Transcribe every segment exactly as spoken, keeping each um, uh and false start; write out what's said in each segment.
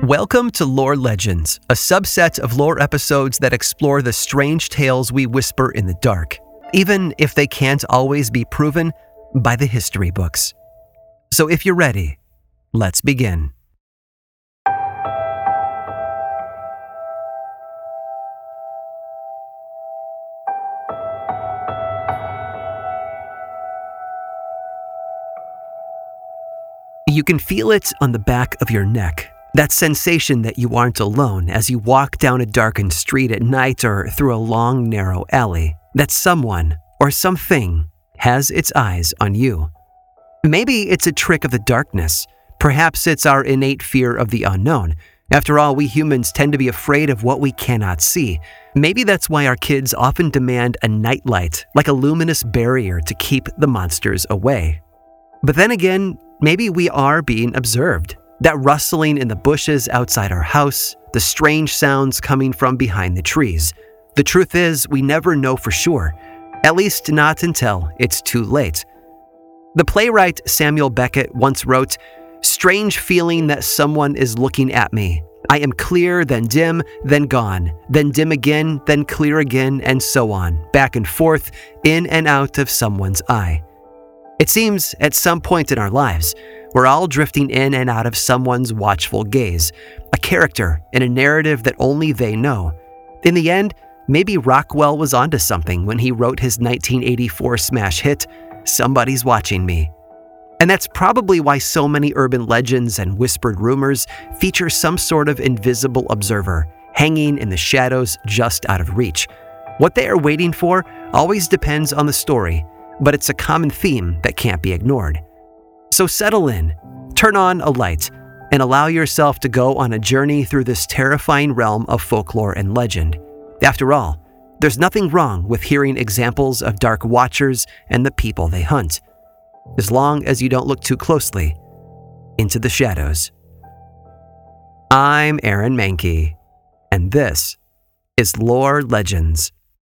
Welcome to Lore Legends, a subset of lore episodes that explore the strange tales we whisper in the dark, even if they can't always be proven by the history books. So if you're ready, let's begin. You can feel it on the back of your neck. That sensation that you aren't alone as you walk down a darkened street at night or through a long, narrow alley, that someone or something has its eyes on you. Maybe it's a trick of the darkness. Perhaps it's our innate fear of the unknown. After all, we humans tend to be afraid of what we cannot see. Maybe that's why our kids often demand a nightlight, like a luminous barrier to keep the monsters away. But then again, maybe we are being observed. That rustling in the bushes outside our house, the strange sounds coming from behind the trees. The truth is, we never know for sure, at least not until it's too late. The playwright Samuel Beckett once wrote, "Strange feeling that someone is looking at me. I am clear, then dim, then gone, then dim again, then clear again, and so on, back and forth, in and out of someone's eye." It seems, at some point in our lives, we're all drifting in and out of someone's watchful gaze, a character in a narrative that only they know. In the end, maybe Rockwell was onto something when he wrote his nineteen eighty-four smash hit, "Somebody's Watching Me." And that's probably why so many urban legends and whispered rumors feature some sort of invisible observer, hanging in the shadows just out of reach. What they are waiting for always depends on the story, but it's a common theme that can't be ignored. So settle in, turn on a light, and allow yourself to go on a journey through this terrifying realm of folklore and legend. After all, there's nothing wrong with hearing examples of dark watchers and the people they hunt, as long as you don't look too closely into the shadows. I'm Aaron Mahnke, and this is Lore Legends.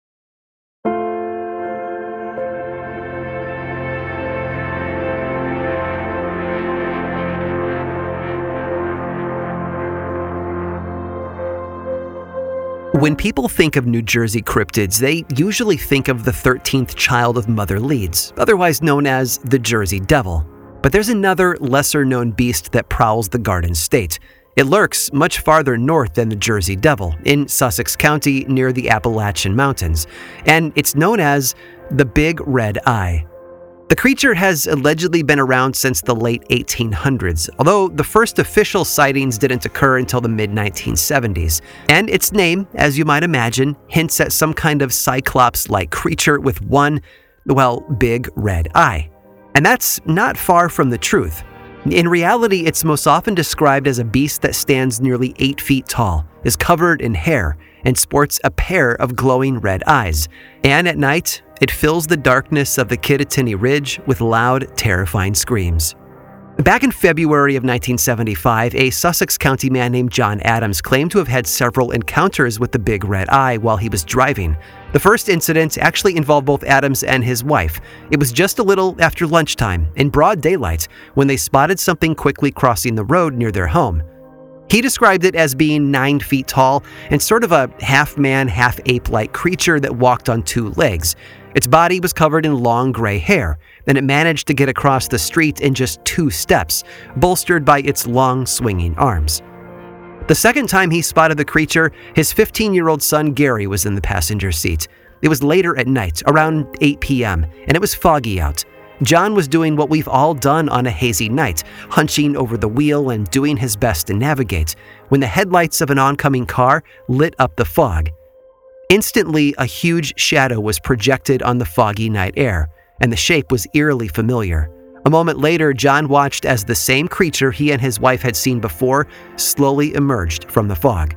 When people think of New Jersey cryptids, they usually think of the thirteenth child of Mother Leeds, otherwise known as the Jersey Devil. But there's another lesser-known beast that prowls the Garden State. It lurks much farther north than the Jersey Devil, in Sussex County near the Appalachian Mountains, and it's known as the Big Red Eye. The creature has allegedly been around since the late eighteen hundreds, although the first official sightings didn't occur until the mid nineteen seventies. And its name, as you might imagine, hints at some kind of cyclops-like creature with one, well, big red eye. And that's not far from the truth. In reality, it's most often described as a beast that stands nearly eight feet tall, is covered in hair, and sports a pair of glowing red eyes. And at night, it fills the darkness of the Kittatinny Ridge with loud, terrifying screams. Back in February of nineteen seventy-five, a Sussex County man named John Adams claimed to have had several encounters with the Big Red Eye while he was driving. The first incident actually involved both Adams and his wife. It was just a little after lunchtime, in broad daylight, when they spotted something quickly crossing the road near their home. He described it as being nine feet tall and sort of a half-man, half-ape-like creature that walked on two legs. Its body was covered in long gray hair, and it managed to get across the street in just two steps, bolstered by its long, swinging arms. The second time he spotted the creature, his fifteen-year-old son Gary was in the passenger seat. It was later at night, around eight p.m., and it was foggy out. John was doing what we've all done on a hazy night, hunching over the wheel and doing his best to navigate, when the headlights of an oncoming car lit up the fog. Instantly, a huge shadow was projected on the foggy night air, and the shape was eerily familiar. A moment later, John watched as the same creature he and his wife had seen before slowly emerged from the fog.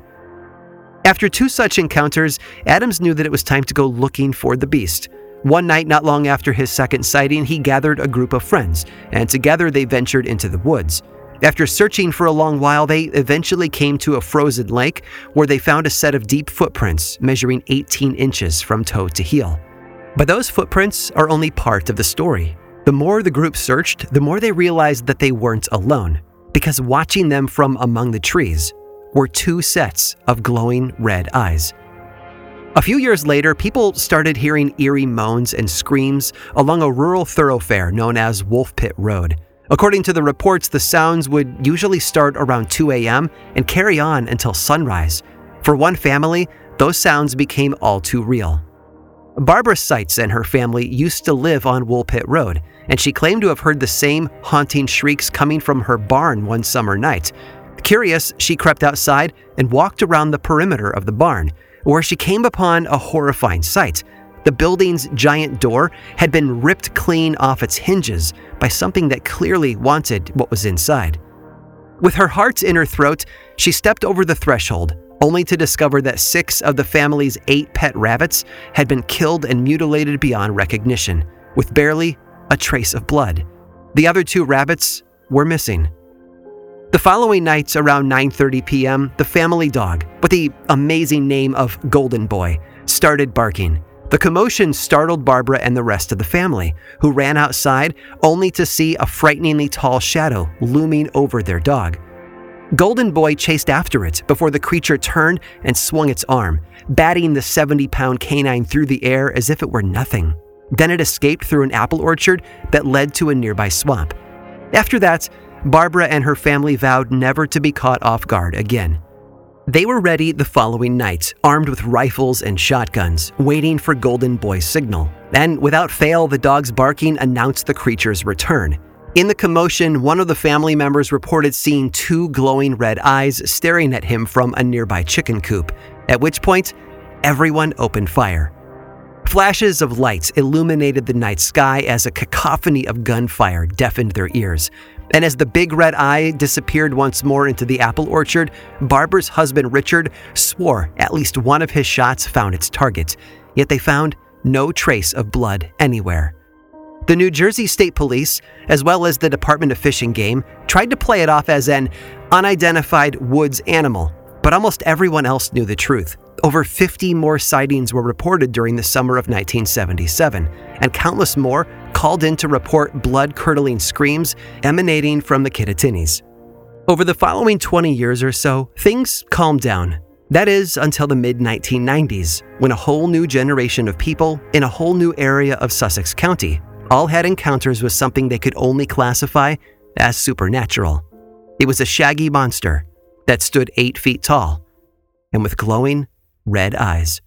After two such encounters, Adams knew that it was time to go looking for the beast. One night, not long after his second sighting, he gathered a group of friends, and together they ventured into the woods. After searching for a long while, they eventually came to a frozen lake where they found a set of deep footprints measuring eighteen inches from toe to heel. But those footprints are only part of the story. The more the group searched, the more they realized that they weren't alone, because watching them from among the trees were two sets of glowing red eyes. A few years later, people started hearing eerie moans and screams along a rural thoroughfare known as Wolf Pit Road. According to the reports, the sounds would usually start around two a.m. and carry on until sunrise. For one family, those sounds became all too real. Barbara Seitz and her family used to live on Woolpit Road, and she claimed to have heard the same haunting shrieks coming from her barn one summer night. Curious, she crept outside and walked around the perimeter of the barn, where she came upon a horrifying sight. The building's giant door had been ripped clean off its hinges by something that clearly wanted what was inside. With her heart in her throat, she stepped over the threshold, only to discover that six of the family's eight pet rabbits had been killed and mutilated beyond recognition, with barely a trace of blood. The other two rabbits were missing. The following night, around nine thirty p.m., the family dog, with the amazing name of Golden Boy, started barking. The commotion startled Barbara and the rest of the family, who ran outside only to see a frighteningly tall shadow looming over their dog. Golden Boy chased after it before the creature turned and swung its arm, batting the seventy-pound canine through the air as if it were nothing. Then it escaped through an apple orchard that led to a nearby swamp. After that, Barbara and her family vowed never to be caught off guard again. They were ready the following night, armed with rifles and shotguns, waiting for Golden Boy's signal. And without fail, the dog's barking announced the creature's return. In the commotion, one of the family members reported seeing two glowing red eyes staring at him from a nearby chicken coop, at which point, everyone opened fire. Flashes of lights illuminated the night sky as a cacophony of gunfire deafened their ears. And as the big red eye disappeared once more into the apple orchard, Barbara's husband Richard swore at least one of his shots found its target, yet they found no trace of blood anywhere. The New Jersey State Police, as well as the Department of Fish and Game, tried to play it off as an unidentified woods animal, but almost everyone else knew the truth. Over fifty more sightings were reported during the summer of nineteen seventy-seven, and countless more called in to report blood-curdling screams emanating from the Kittatinnies. Over the following twenty years or so, things calmed down. That is, until the mid nineteen nineties, when a whole new generation of people in a whole new area of Sussex County all had encounters with something they could only classify as supernatural. It was a shaggy monster that stood eight feet tall and with glowing red eyes.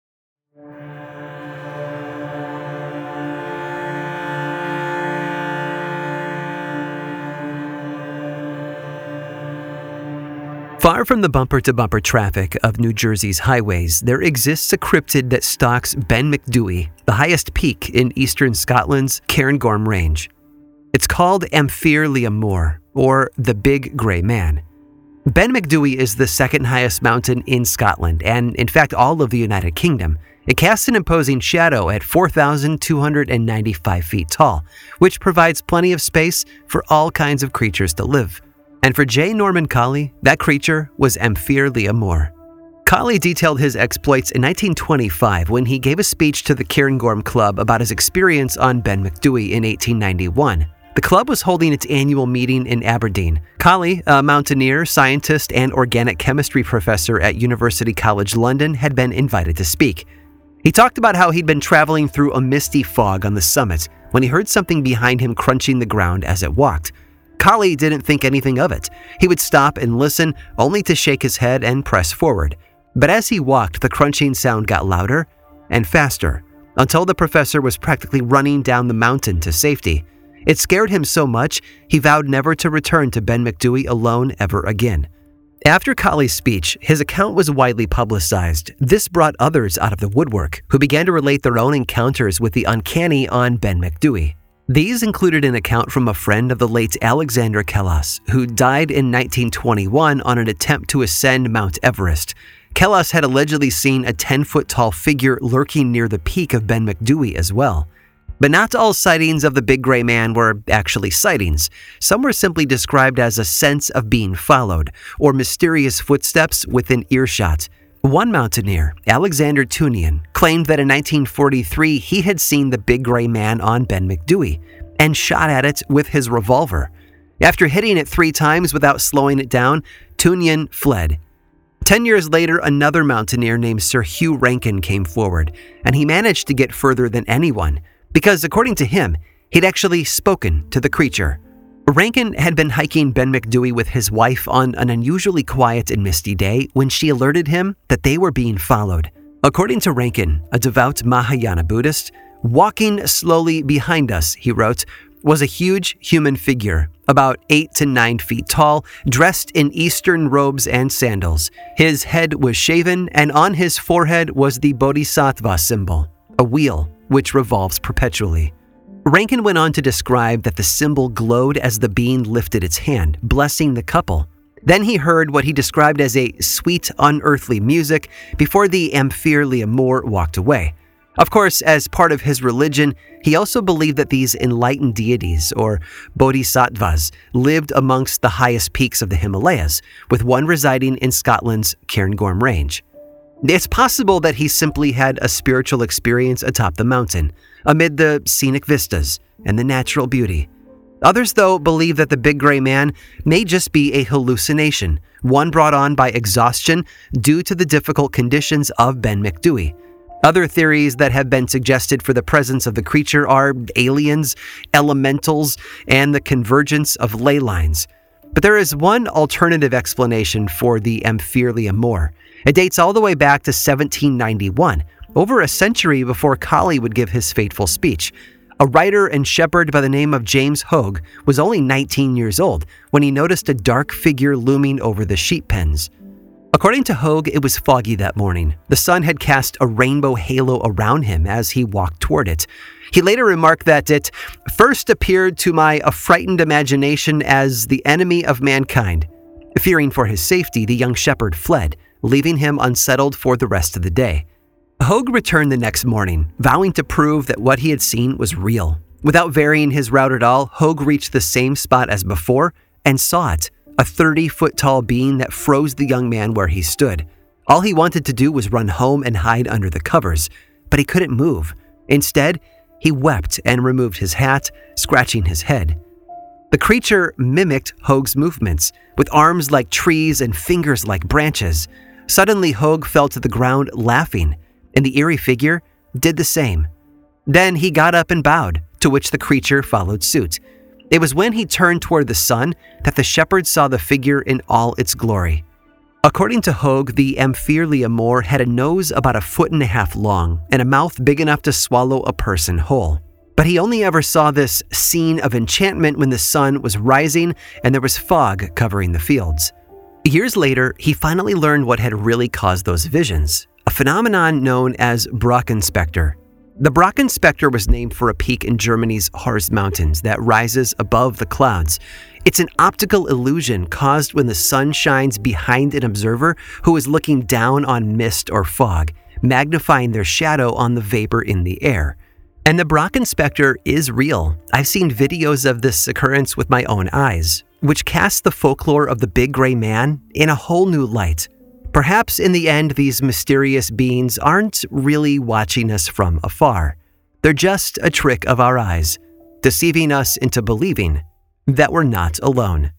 Far from the bumper-to-bumper traffic of New Jersey's highways, there exists a cryptid that stalks Ben Macdui, the highest peak in eastern Scotland's Cairngorm Range. It's called Amphir Lia Mor, or the Big Grey Man. Ben Macdui is the second highest mountain in Scotland, and in fact all of the United Kingdom. It casts an imposing shadow at four thousand two hundred ninety-five feet tall, which provides plenty of space for all kinds of creatures to live. And for J. Norman Collie, that creature was Amphir Lia Mor. Collie detailed his exploits in nineteen twenty-five when he gave a speech to the Cairngorm Club about his experience on Ben Macdui in eighteen ninety-one. The club was holding its annual meeting in Aberdeen. Collie, a mountaineer, scientist, and organic chemistry professor at University College London, had been invited to speak. He talked about how he'd been traveling through a misty fog on the summit when he heard something behind him crunching the ground as it walked. Collie didn't think anything of it. He would stop and listen, only to shake his head and press forward. But as he walked, the crunching sound got louder and faster, until the professor was practically running down the mountain to safety. It scared him so much, he vowed never to return to Ben Macdui alone ever again. After Collie's speech, his account was widely publicized. This brought others out of the woodwork, who began to relate their own encounters with the uncanny on Ben Macdui. These included an account from a friend of the late Alexander Kellas, who died in nineteen twenty-one on an attempt to ascend Mount Everest. Kellas had allegedly seen a ten-foot-tall figure lurking near the peak of Ben Macdui as well. But not all sightings of the Big Grey Man were actually sightings. Some were simply described as a sense of being followed, or mysterious footsteps within earshot. One mountaineer, Alexander Tunian, claimed that in nineteen forty-three he had seen the Big Grey Man on Ben Macdui and shot at it with his revolver. After hitting it three times without slowing it down, Tunian fled. Ten years later, another mountaineer named Sir Hugh Rankin came forward, and he managed to get further than anyone, because according to him, he'd actually spoken to the creature. Rankin had been hiking Ben Macdui with his wife on an unusually quiet and misty day when she alerted him that they were being followed. According to Rankin, a devout Mahayana Buddhist, walking slowly behind us, he wrote, was a huge human figure, about eight to nine feet tall, dressed in Eastern robes and sandals. His head was shaven, and on his forehead was the Bodhisattva symbol, a wheel which revolves perpetually. Rankin went on to describe that the symbol glowed as the being lifted its hand, blessing the couple. Then he heard what he described as a sweet, unearthly music before the Ampere L'Amour walked away. Of course, as part of his religion, he also believed that these enlightened deities, or bodhisattvas, lived amongst the highest peaks of the Himalayas, with one residing in Scotland's Cairngorm Range. It's possible that he simply had a spiritual experience atop the mountain, amid the scenic vistas and the natural beauty. Others, though, believe that the Big Gray Man may just be a hallucination, one brought on by exhaustion due to the difficult conditions of Ben Macdui. Other theories that have been suggested for the presence of the creature are aliens, elementals, and the convergence of ley lines. But there is one alternative explanation for the Ampere L'Amour. It dates all the way back to seventeen ninety-one, over a century before Kali would give his fateful speech. A writer and shepherd by the name of James Hogue was only nineteen years old when he noticed a dark figure looming over the sheep pens. According to Hogue, it was foggy that morning. The sun had cast a rainbow halo around him as he walked toward it. He later remarked that it first appeared to my affrighted imagination as the enemy of mankind. Fearing for his safety, the young shepherd fled, leaving him unsettled for the rest of the day. Hogue returned the next morning, vowing to prove that what he had seen was real. Without varying his route at all, Hogue reached the same spot as before and saw it. A thirty-foot-tall being that froze the young man where he stood. All he wanted to do was run home and hide under the covers, but he couldn't move. Instead, he wept and removed his hat, scratching his head. The creature mimicked Hogue's movements, with arms like trees and fingers like branches. Suddenly, Hogue fell to the ground laughing, and the eerie figure did the same. Then he got up and bowed, to which the creature followed suit. It was when he turned toward the sun that the shepherd saw the figure in all its glory. According to Hogue, the Ampere L'Amour had a nose about a foot and a half long and a mouth big enough to swallow a person whole. But he only ever saw this scene of enchantment when the sun was rising and there was fog covering the fields. Years later, he finally learned what had really caused those visions, a phenomenon known as Brockenspector. The Brockenspector was named for a peak in Germany's Harz Mountains that rises above the clouds. It's an optical illusion caused when the sun shines behind an observer who is looking down on mist or fog, magnifying their shadow on the vapor in the air. And the Brockenspector is real. I've seen videos of this occurrence with my own eyes, which casts the folklore of the Big Gray Man in a whole new light. Perhaps in the end, these mysterious beings aren't really watching us from afar. They're just a trick of our eyes, deceiving us into believing that we're not alone.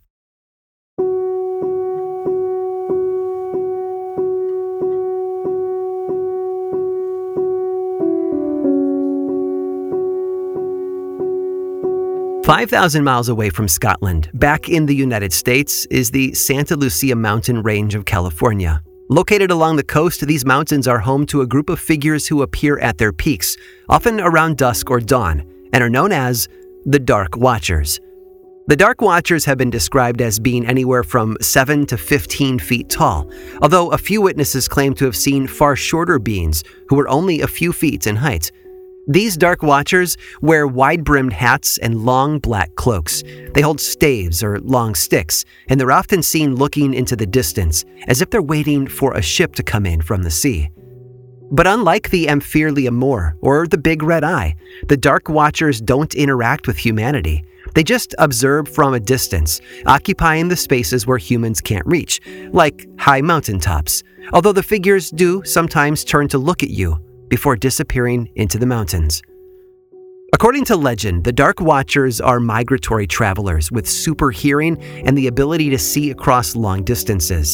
five thousand miles away from Scotland, back in the United States, is the Santa Lucia mountain range of California. Located along the coast, these mountains are home to a group of figures who appear at their peaks, often around dusk or dawn, and are known as the Dark Watchers. The Dark Watchers have been described as being anywhere from seven to fifteen feet tall, although a few witnesses claim to have seen far shorter beings who were only a few feet in height. These Dark Watchers wear wide-brimmed hats and long black cloaks. They hold staves or long sticks, and they're often seen looking into the distance, as if they're waiting for a ship to come in from the sea. But unlike the Ampere L'Amour or the Big Red Eye, the Dark Watchers don't interact with humanity. They just observe from a distance, occupying the spaces where humans can't reach, like high mountaintops, although the figures do sometimes turn to look at you before disappearing into the mountains. According to legend, the Dark Watchers are migratory travelers with super hearing and the ability to see across long distances.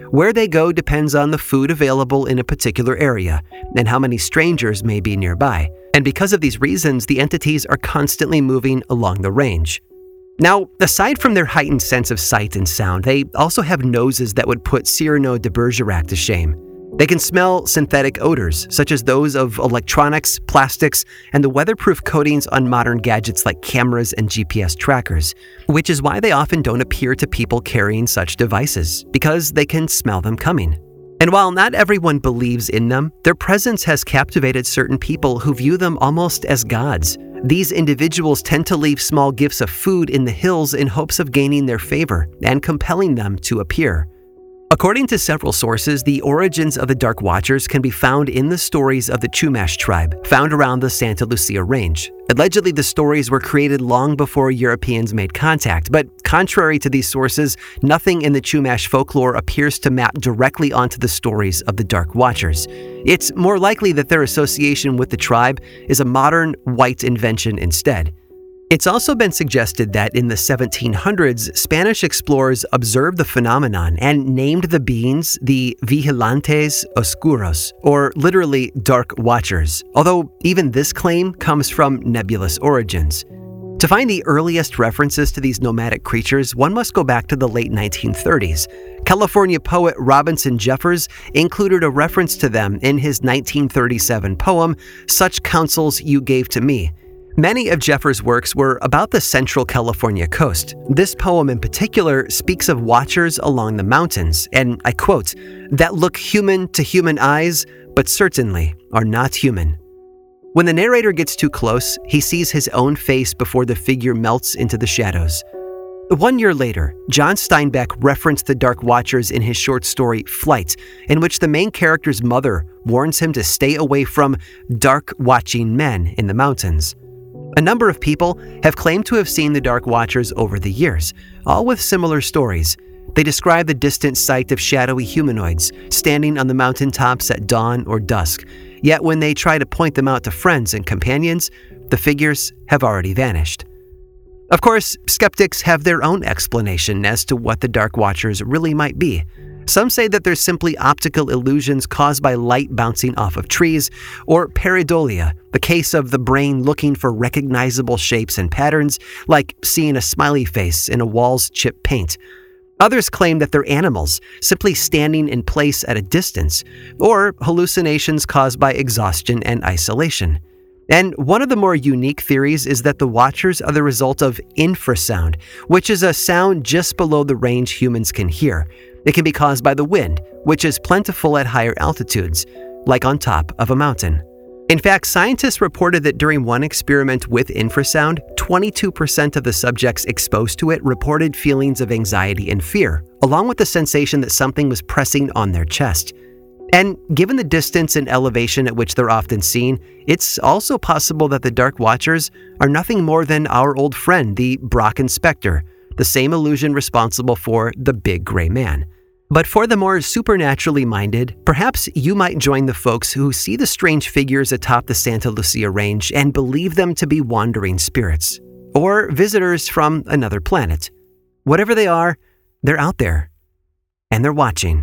Where they go depends on the food available in a particular area and how many strangers may be nearby. And because of these reasons, the entities are constantly moving along the range. Now, aside from their heightened sense of sight and sound, they also have noses that would put Cyrano de Bergerac to shame. They can smell synthetic odors, such as those of electronics, plastics, and the weatherproof coatings on modern gadgets like cameras and G P S trackers, which is why they often don't appear to people carrying such devices, because they can smell them coming. And while not everyone believes in them, their presence has captivated certain people who view them almost as gods. These individuals tend to leave small gifts of food in the hills in hopes of gaining their favor and compelling them to appear. According to several sources, the origins of the Dark Watchers can be found in the stories of the Chumash tribe, found around the Santa Lucia Range. Allegedly, the stories were created long before Europeans made contact, but contrary to these sources, nothing in the Chumash folklore appears to map directly onto the stories of the Dark Watchers. It's more likely that their association with the tribe is a modern, white invention instead. It's also been suggested that in the seventeen hundreds, Spanish explorers observed the phenomenon and named the beings the Vigilantes Oscuros, or literally Dark Watchers, although even this claim comes from nebulous origins. To find the earliest references to these nomadic creatures, one must go back to the late nineteen thirties. California poet Robinson Jeffers included a reference to them in his nineteen thirty-seven poem, Such Counsels You Gave to Me. Many of Jeffers' works were about the central California coast. This poem in particular speaks of watchers along the mountains, and I quote, that look human to human eyes, but certainly are not human. When the narrator gets too close, he sees his own face before the figure melts into the shadows. One year later, John Steinbeck referenced the Dark Watchers in his short story Flight, in which the main character's mother warns him to stay away from dark watching men in the mountains. A number of people have claimed to have seen the Dark Watchers over the years, all with similar stories. They describe the distant sight of shadowy humanoids standing on the mountaintops at dawn or dusk, yet when they try to point them out to friends and companions, the figures have already vanished. Of course, skeptics have their own explanation as to what the Dark Watchers really might be. Some say that they're simply optical illusions caused by light bouncing off of trees, or pareidolia, the case of the brain looking for recognizable shapes and patterns, like seeing a smiley face in a wall's chipped paint. Others claim that they're animals, simply standing in place at a distance, or hallucinations caused by exhaustion and isolation. And one of the more unique theories is that the Watchers are the result of infrasound, which is a sound just below the range humans can hear. It can be caused by the wind, which is plentiful at higher altitudes, like on top of a mountain. In fact, scientists reported that during one experiment with infrasound, twenty-two percent of the subjects exposed to it reported feelings of anxiety and fear, along with the sensation that something was pressing on their chest. And given the distance and elevation at which they're often seen, it's also possible that the Dark Watchers are nothing more than our old friend, the Brocken Spectre, the same illusion responsible for the Big Gray Man. But for the more supernaturally minded, perhaps you might join the folks who see the strange figures atop the Santa Lucia Range and believe them to be wandering spirits, or visitors from another planet. Whatever they are, they're out there, and they're watching.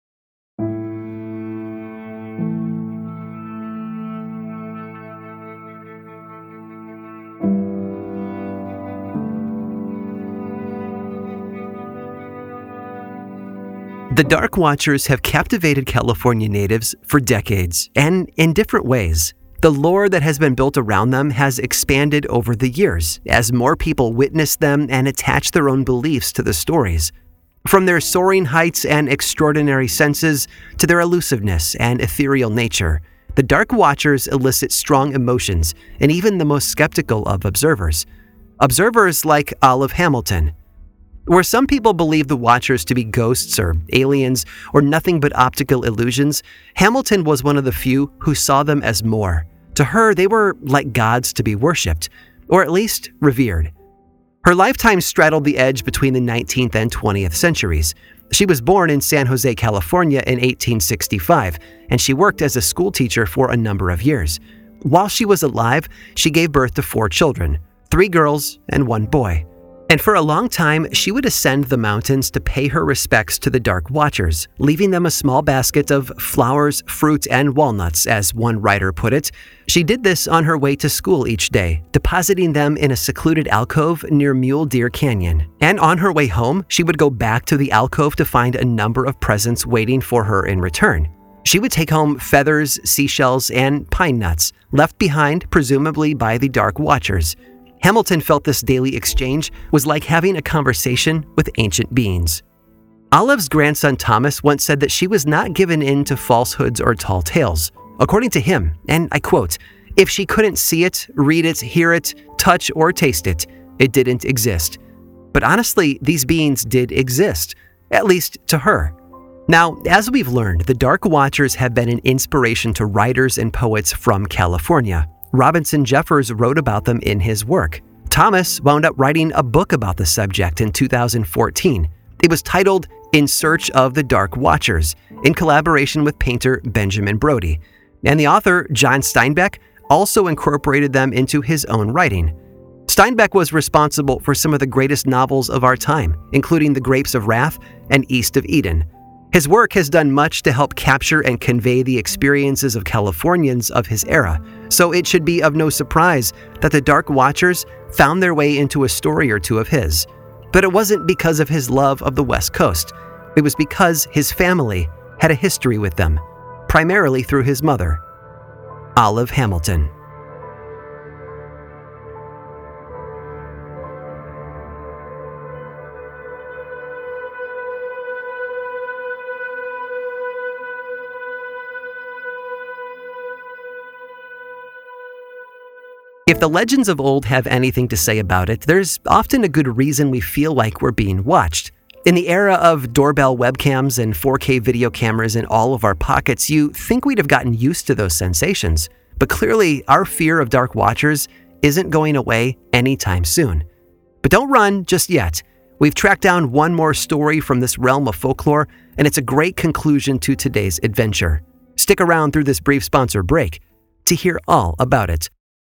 The Dark Watchers have captivated California natives for decades, and in different ways. The lore that has been built around them has expanded over the years, as more people witness them and attach their own beliefs to the stories. From their soaring heights and extraordinary senses to their elusiveness and ethereal nature, the Dark Watchers elicit strong emotions in even the most skeptical of observers. Observers like Olive Hamilton. Where some people believe the Watchers to be ghosts or aliens or nothing but optical illusions, Hamilton was one of the few who saw them as more. To her, they were like gods to be worshipped, or at least revered. Her lifetime straddled the edge between the nineteenth and twentieth centuries. She was born in San Jose, California in eighteen sixty-five, and she worked as a schoolteacher for a number of years. While she was alive, she gave birth to four children, three girls and one boy. And for a long time, she would ascend the mountains to pay her respects to the Dark Watchers, leaving them a small basket of flowers, fruit, and walnuts, as one writer put it. She did this on her way to school each day, depositing them in a secluded alcove near Mule Deer Canyon. And on her way home, she would go back to the alcove to find a number of presents waiting for her in return. She would take home feathers, seashells, and pine nuts, left behind presumably by the Dark Watchers. Hamilton felt this daily exchange was like having a conversation with ancient beings. Olive's grandson Thomas once said that she was not given in to falsehoods or tall tales. According to him, and I quote, "If she couldn't see it, read it, hear it, touch, or taste it, it didn't exist." But honestly, these beings did exist, at least to her. Now, as we've learned, the Dark Watchers have been an inspiration to writers and poets from California. Robinson Jeffers wrote about them in his work. Thomas wound up writing a book about the subject in two thousand fourteen. It was titled In Search of the Dark Watchers, in collaboration with painter Benjamin Brody. And the author, John Steinbeck, also incorporated them into his own writing. Steinbeck was responsible for some of the greatest novels of our time, including The Grapes of Wrath and East of Eden. His work has done much to help capture and convey the experiences of Californians of his era, so it should be of no surprise that the Dark Watchers found their way into a story or two of his. But it wasn't because of his love of the West Coast. It was because his family had a history with them, primarily through his mother, Olive Hamilton. If the legends of old have anything to say about it, there's often a good reason we feel like we're being watched. In the era of doorbell webcams and four K video cameras in all of our pockets, you think we'd have gotten used to those sensations. But clearly, our fear of Dark Watchers isn't going away anytime soon. But don't run just yet. We've tracked down one more story from this realm of folklore, and it's a great conclusion to today's adventure. Stick around through this brief sponsor break to hear all about it.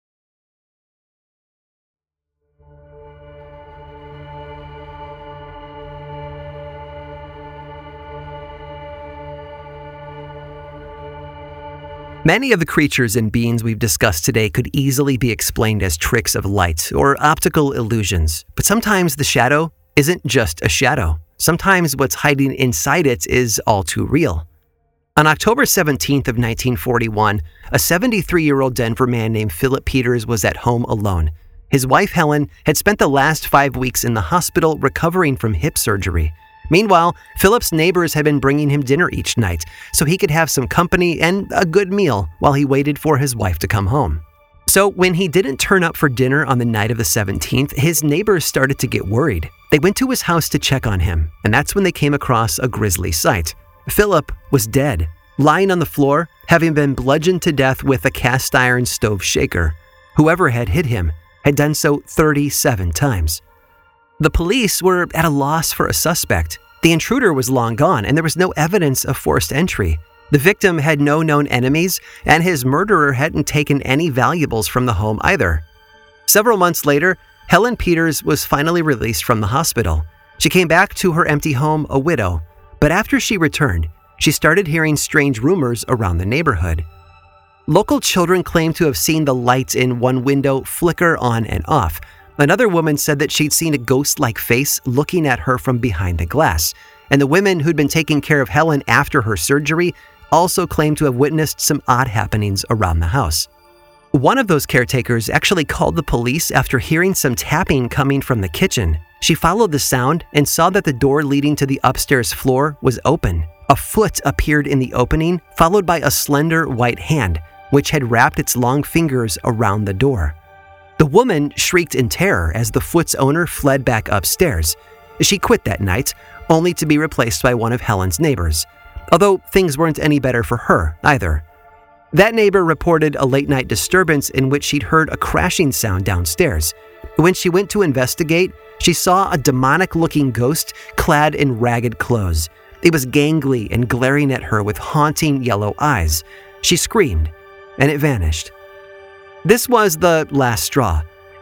Many of the creatures and beings we've discussed today could easily be explained as tricks of light or optical illusions, but sometimes the shadow isn't just a shadow. Sometimes what's hiding inside it is all too real. On October seventeenth of nineteen forty-one, a seventy-three-year-old Denver man named Philip Peters was at home alone. His wife, Helen, had spent the last five weeks in the hospital recovering from hip surgery. Meanwhile, Philip's neighbors had been bringing him dinner each night so he could have some company and a good meal while he waited for his wife to come home. So when he didn't turn up for dinner on the night of the seventeenth, his neighbors started to get worried. They went to his house to check on him, and that's when they came across a grisly sight. Philip was dead, lying on the floor, having been bludgeoned to death with a cast iron stove shaker. Whoever had hit him had done so thirty-seven times. The police were at a loss for a suspect. The intruder was long gone, and there was no evidence of forced entry. The victim had no known enemies, and his murderer hadn't taken any valuables from the home either. Several months later, Helen Peters was finally released from the hospital. She came back to her empty home a widow, but after she returned, she started hearing strange rumors around the neighborhood. Local children claimed to have seen the lights in one window flicker on and off. Another woman said that she'd seen a ghost-like face looking at her from behind the glass, and the women who'd been taking care of Helen after her surgery also claimed to have witnessed some odd happenings around the house. One of those caretakers actually called the police after hearing some tapping coming from the kitchen. She followed the sound and saw that the door leading to the upstairs floor was open. A foot appeared in the opening, followed by a slender white hand, which had wrapped its long fingers around the door. The woman shrieked in terror as the foot's owner fled back upstairs. She quit that night, only to be replaced by one of Helen's neighbors, although things weren't any better for her either. That neighbor reported a late-night disturbance in which she'd heard a crashing sound downstairs. When she went to investigate, she saw a demonic-looking ghost clad in ragged clothes. It was gangly and glaring at her with haunting yellow eyes. She screamed, and it vanished. This was the last straw.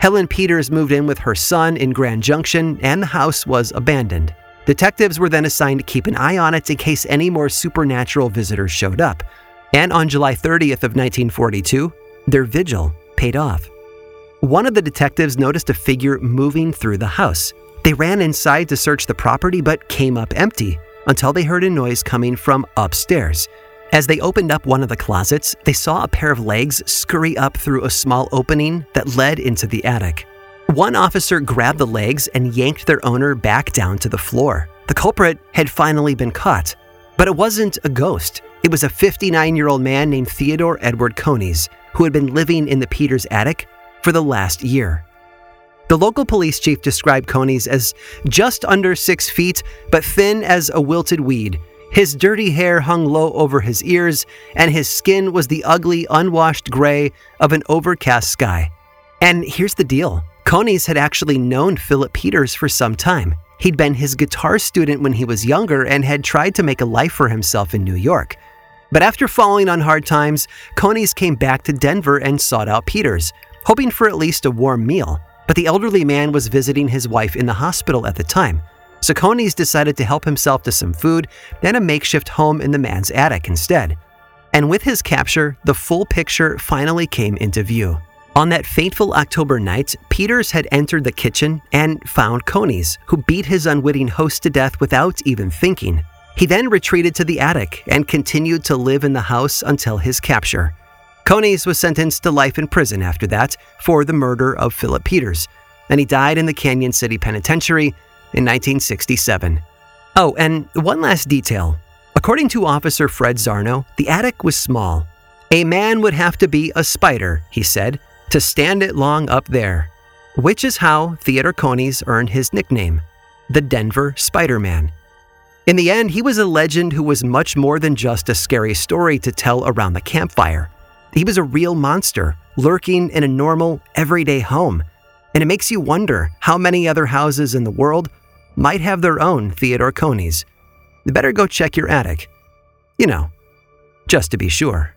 Helen Peters moved in with her son in Grand Junction, and the house was abandoned. Detectives were then assigned to keep an eye on it in case any more supernatural visitors showed up. And on July thirtieth of nineteen forty-two, their vigil paid off. One of the detectives noticed a figure moving through the house. They ran inside to search the property but came up empty until they heard a noise coming from upstairs. As they opened up one of the closets, they saw a pair of legs scurry up through a small opening that led into the attic. One officer grabbed the legs and yanked their owner back down to the floor. The culprit had finally been caught. But it wasn't a ghost. It was a fifty-nine-year-old man named Theodore Edward Coneys, who had been living in the Peters attic for the last year. The local police chief described Coneys as just under six feet, but thin as a wilted weed. His dirty hair hung low over his ears, and his skin was the ugly, unwashed gray of an overcast sky. And here's the deal. Coneys had actually known Philip Peters for some time. He'd been his guitar student when he was younger and had tried to make a life for himself in New York. But after falling on hard times, Coneys came back to Denver and sought out Peters, hoping for at least a warm meal. But the elderly man was visiting his wife in the hospital at the time. So Coneys decided to help himself to some food and a makeshift home in the man's attic instead. And with his capture, the full picture finally came into view. On that fateful October night, Peters had entered the kitchen and found Coneys, who beat his unwitting host to death without even thinking. He then retreated to the attic and continued to live in the house until his capture. Coneys was sentenced to life in prison after that for the murder of Philip Peters, and he died in the Canyon City Penitentiary in nineteen sixty-seven. Oh, and one last detail. According to Officer Fred Zarno, the attic was small. A man would have to be a spider, he said, to stand it long up there, which is how Theodore Coneys earned his nickname, the Denver Spider-Man. In the end, he was a legend who was much more than just a scary story to tell around the campfire. He was a real monster, lurking in a normal, everyday home. And it makes you wonder how many other houses in the world might have their own Theodore Coneys. You better go check your attic. You know, just to be sure.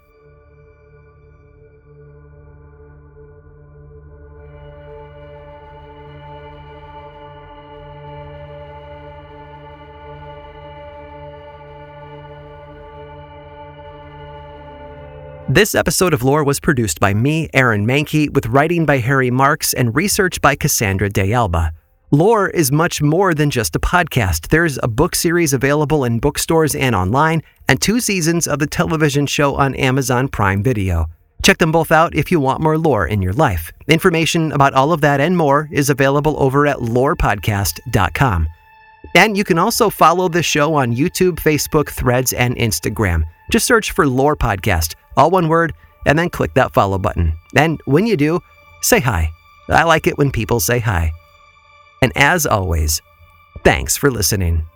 This episode of Lore was produced by me, Aaron Mahnke, with writing by Harry Marks and research by Cassandra De Alba. Lore is much more than just a podcast. There's a book series available in bookstores and online, and two seasons of the television show on Amazon Prime Video. Check them both out if you want more lore in your life. Information about all of that and more is available over at lore podcast dot com. And you can also follow the show on YouTube, Facebook, Threads, and Instagram. Just search for Lore Podcast, all one word, and then click that follow button. And when you do, say hi. I like it when people say hi. And as always, thanks for listening.